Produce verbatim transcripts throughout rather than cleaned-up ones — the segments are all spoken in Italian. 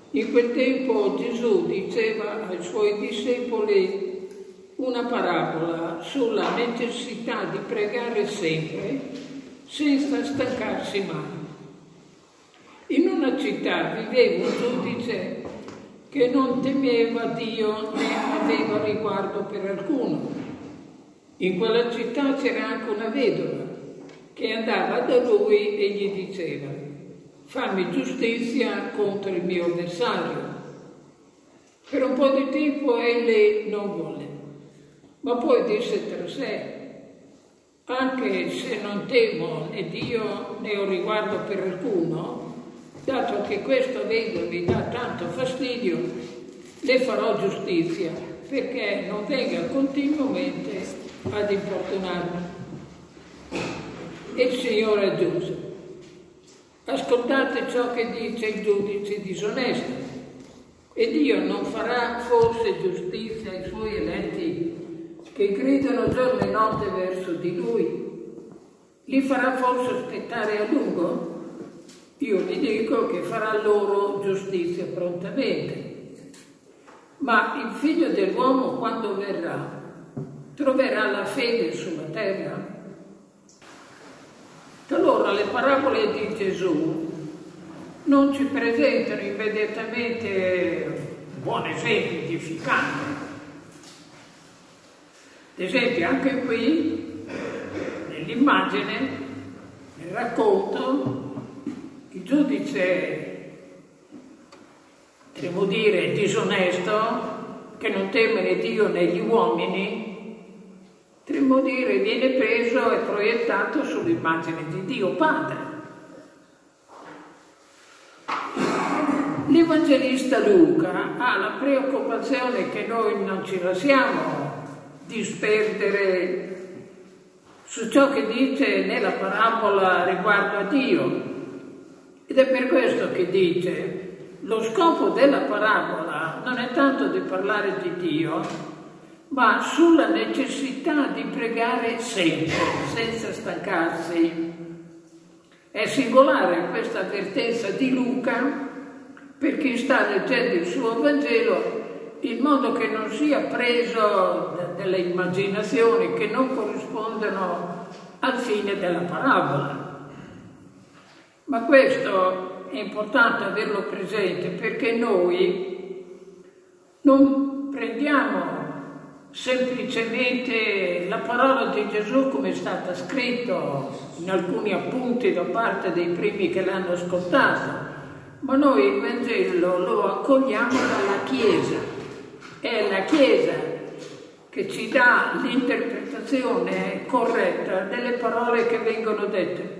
In quel tempo Gesù diceva ai suoi discepoli una parabola sulla necessità di pregare sempre senza stancarsi mai. In una città viveva un giudice che non temeva Dio né aveva riguardo per alcuno. In quella città c'era anche una vedova che andava da lui e gli diceva: fammi giustizia contro il mio avversario. Per un po' di tempo egli non volle, ma poi disse tra sé: anche se non temo né Dio né ho riguardo per alcuno, dato che questo vedovo mi dà tanto fastidio, le farò giustizia, perché non venga continuamente ad importunarmi. E il Signore aggiunse: ascoltate ciò che dice il giudice disonesto. E Dio non farà forse giustizia ai suoi eletti che gridano giorno e notte verso di Lui? Li farà forse aspettare a lungo? Io vi dico che farà loro giustizia prontamente. Ma il Figlio dell'uomo, quando verrà, troverà la fede sulla terra? Allora le parabole di Gesù non ci presentano immediatamente un buon esempio edificante. Ad esempio anche qui, nell'immagine, nel racconto, il giudice, potremmo dire, disonesto, che non teme né Dio né gli uomini, potremmo dire, viene preso e proiettato sull'immagine di Dio Padre. L'Evangelista Luca ha la preoccupazione che noi non ci lasciamo disperdere su ciò che dice nella parabola riguardo a Dio. Ed è per questo che dice: lo scopo della parabola non è tanto di parlare di Dio, ma sulla necessità di pregare sempre, senza stancarsi. È singolare questa avvertenza di Luca per chi sta leggendo il suo Vangelo, in modo che non sia preso dalle immaginazioni che non corrispondono al fine della parabola. Ma questo è importante averlo presente, perché noi non prendiamo semplicemente la parola di Gesù come è stata scritta in alcuni appunti da parte dei primi che l'hanno ascoltato, ma noi il Vangelo lo accogliamo dalla Chiesa. È la Chiesa che ci dà l'interpretazione corretta delle parole che vengono dette.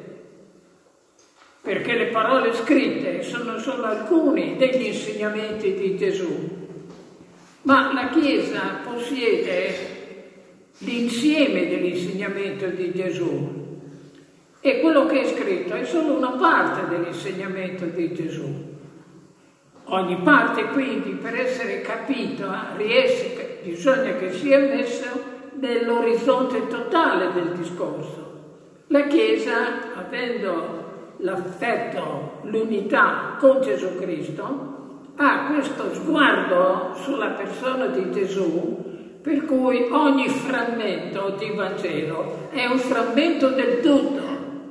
Perché le parole scritte sono solo alcuni degli insegnamenti di Gesù, ma la Chiesa possiede l'insieme dell'insegnamento di Gesù e quello che è scritto è solo una parte dell'insegnamento di Gesù. Ogni parte quindi, per essere capita, riesce, bisogna che sia messo nell'orizzonte totale del discorso. La Chiesa, avendo l'affetto, l'unità con Gesù Cristo, ha questo sguardo sulla persona di Gesù, per cui ogni frammento di Vangelo è un frammento del tutto,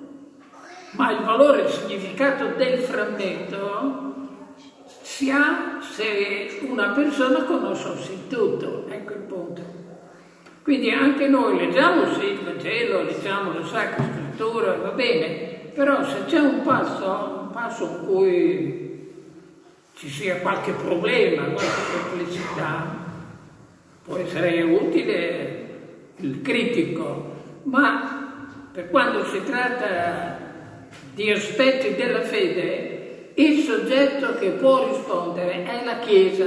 ma il valore e il significato del frammento si ha se una persona conosce il tutto. Ecco il punto. Quindi anche noi leggiamo sì il Vangelo, leggiamo la Sacra Scrittura, va bene, però se c'è un passo, un passo in cui ci sia qualche problema, qualche perplessità, può essere utile il critico, ma per quando si tratta di aspetti della fede, il soggetto che può rispondere è la Chiesa,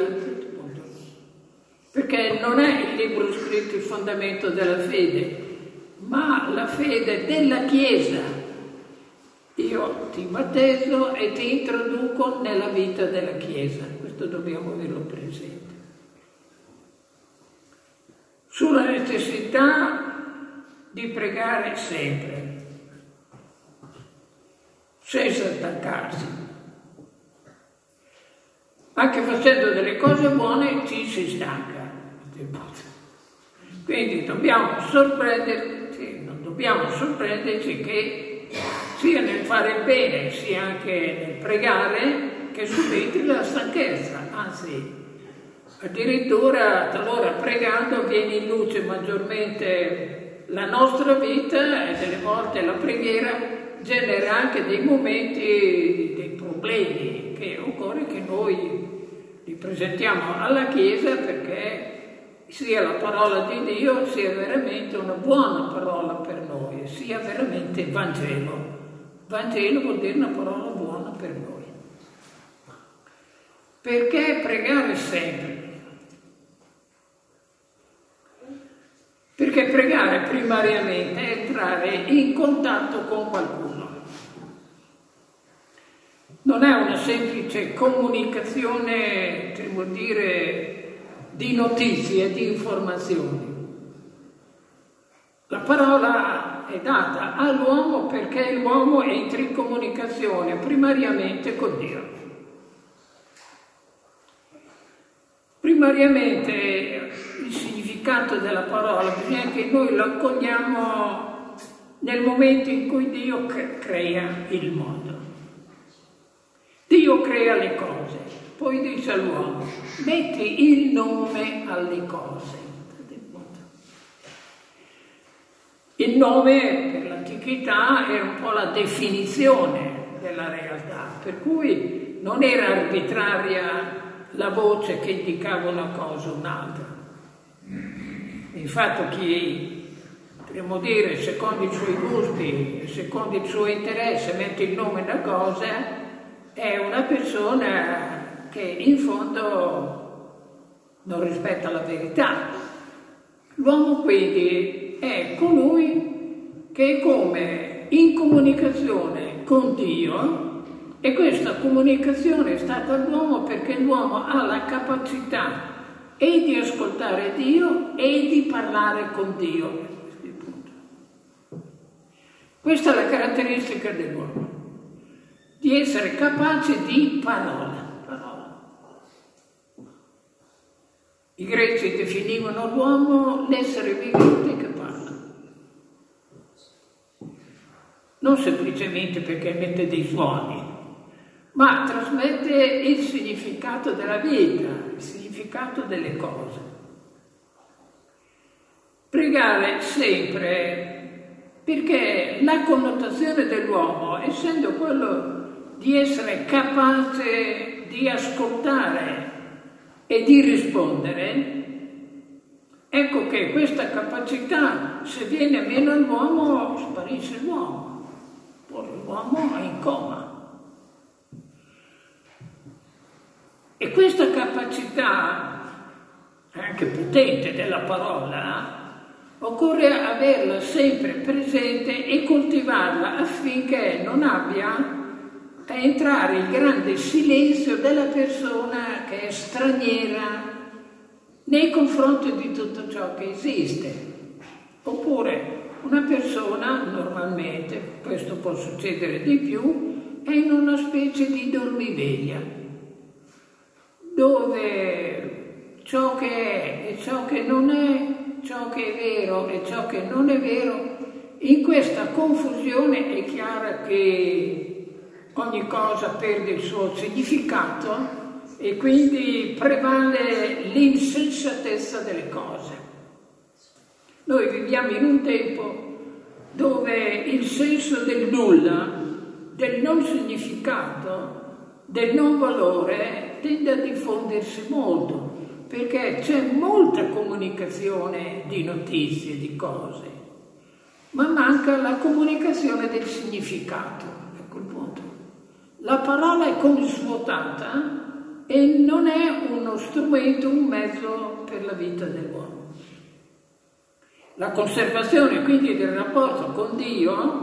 perché non è il libro scritto il fondamento della fede, ma la fede della Chiesa. Io ti battezzo e ti introduco nella vita della Chiesa, questo dobbiamo averlo presente. Sulla necessità di pregare sempre, senza stancarsi. Anche facendo delle cose buone ci si stanca. Quindi dobbiamo sorprenderci, non dobbiamo sorprenderci che sia nel fare il bene, sia anche nel pregare, che subentri la stanchezza, anzi addirittura talora pregando viene in luce maggiormente la nostra vita e delle volte la preghiera genera anche dei momenti, dei problemi che occorre che noi li presentiamo alla Chiesa perché sia la parola di Dio sia veramente una buona parola per noi, sia veramente il Vangelo. Vangelo vuol dire una parola buona per noi. Perché pregare sempre? Perché pregare primariamente è entrare in contatto con qualcuno. Non è una semplice comunicazione, che vuol dire, di notizie, di informazioni. La parola è data all'uomo perché l'uomo entra in comunicazione primariamente con Dio. Primariamente il significato della parola bisogna che noi lo accogliamo nel momento in cui Dio crea il mondo. Dio crea le cose, poi dice all'uomo, metti il nome alle cose. Il nome per l'antichità era un po' la definizione della realtà, per cui non era arbitraria la voce che indicava una cosa o un'altra. Infatti chi, potremmo dire, secondo i suoi gusti, secondo il suo interesse, mette il nome da cosa, è una persona che in fondo non rispetta la verità. L'uomo quindi è colui che è come in comunicazione con Dio, e questa comunicazione è stata all'uomo perché l'uomo ha la capacità e di ascoltare Dio e di parlare con Dio. Questa è la caratteristica dell'uomo, di essere capace di parola. parola. I greci definivano l'uomo l'essere vivente che parla. Non semplicemente perché emette dei suoni, ma trasmette il significato della vita, il significato delle cose. Pregare sempre, perché la connotazione dell'uomo, essendo quello di essere capace di ascoltare e di rispondere, ecco che questa capacità, se viene meno all'uomo, sparisce l'uomo, poi l'uomo è in coma. E questa capacità, anche potente della parola, occorre averla sempre presente e coltivarla affinché non abbia a entrare il grande silenzio della persona che è straniera nei confronti di tutto ciò che esiste. Oppure una persona, normalmente, questo può succedere di più, è in una specie di dormiveglia, dove ciò che è e ciò che non è, ciò che è vero e ciò che non è vero, in questa confusione è chiaro che ogni cosa perde il suo significato e quindi prevale l'insensatezza delle cose. Noi viviamo in un tempo dove il senso del nulla, del non significato, del non valore tende a diffondersi molto, perché c'è molta comunicazione di notizie, di cose, ma manca la comunicazione del significato. Ecco il punto. La parola è come svuotata e non è uno strumento, un mezzo per la vita dell'uomo. La conservazione quindi del rapporto con Dio,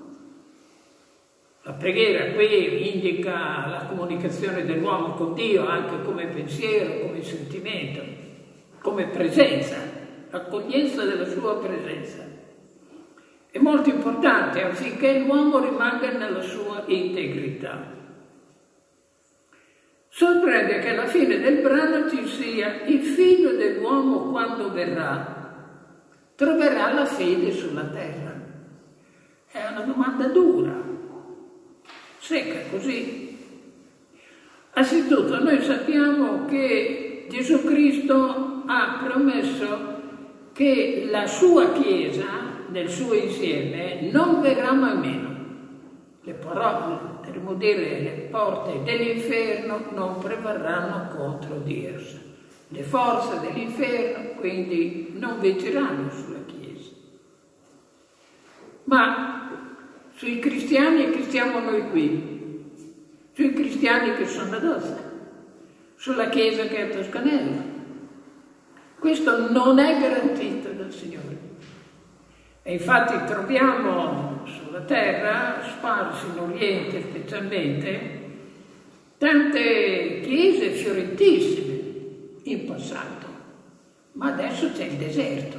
la preghiera qui indica la comunicazione dell'uomo con Dio anche come pensiero, come sentimento, come presenza, l'accoglienza della sua presenza. È molto importante affinché l'uomo rimanga nella sua integrità. Sorprende che alla fine del brano ci sia: il figlio dell'uomo quando verrà, troverà la fede sulla terra. È una domanda dura, secca così. Anzitutto noi sappiamo che Gesù Cristo ha promesso che la sua Chiesa, nel suo insieme, non verrà mai meno. Le parole, potremmo dire, le porte dell'inferno non prevarranno contro di essa. Le forze dell'inferno quindi non vinceranno sulla Chiesa. Ma sui cristiani che stiamo noi qui, sui cristiani che sono ad Ossa, sulla Chiesa che è a Toscanella, questo non è garantito dal Signore. E infatti troviamo sulla terra, sparsi in Oriente specialmente, tante chiese fiorentissime in passato, ma adesso c'è il deserto.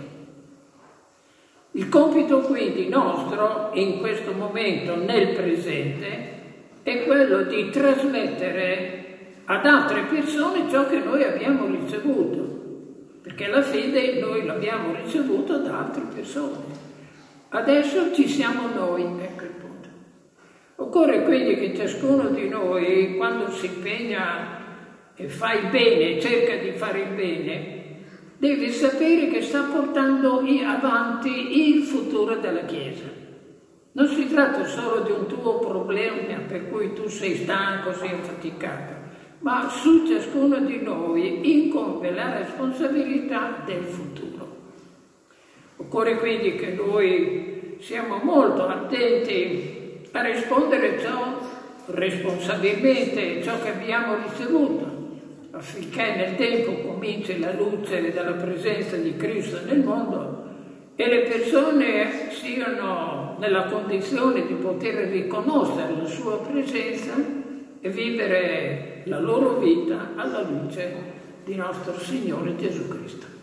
Il compito quindi nostro in questo momento, nel presente, è quello di trasmettere ad altre persone ciò che noi abbiamo ricevuto, perché la fede noi l'abbiamo ricevuto da altre persone. Adesso ci siamo noi, ecco il punto. Occorre quindi che ciascuno di noi, quando si impegna e fa il bene, cerca di fare il bene, deve sapere che sta portando avanti il futuro della Chiesa. Non si tratta solo di un tuo problema per cui tu sei stanco, sei affaticato, ma su ciascuno di noi incombe la responsabilità del futuro. Occorre quindi che noi siamo molto attenti a rispondere ciò responsabilmente, ciò che abbiamo ricevuto, affinché nel tempo cominci la luce della presenza di Cristo nel mondo e le persone siano nella condizione di poter riconoscere la sua presenza e vivere la loro vita alla luce di nostro Signore Gesù Cristo.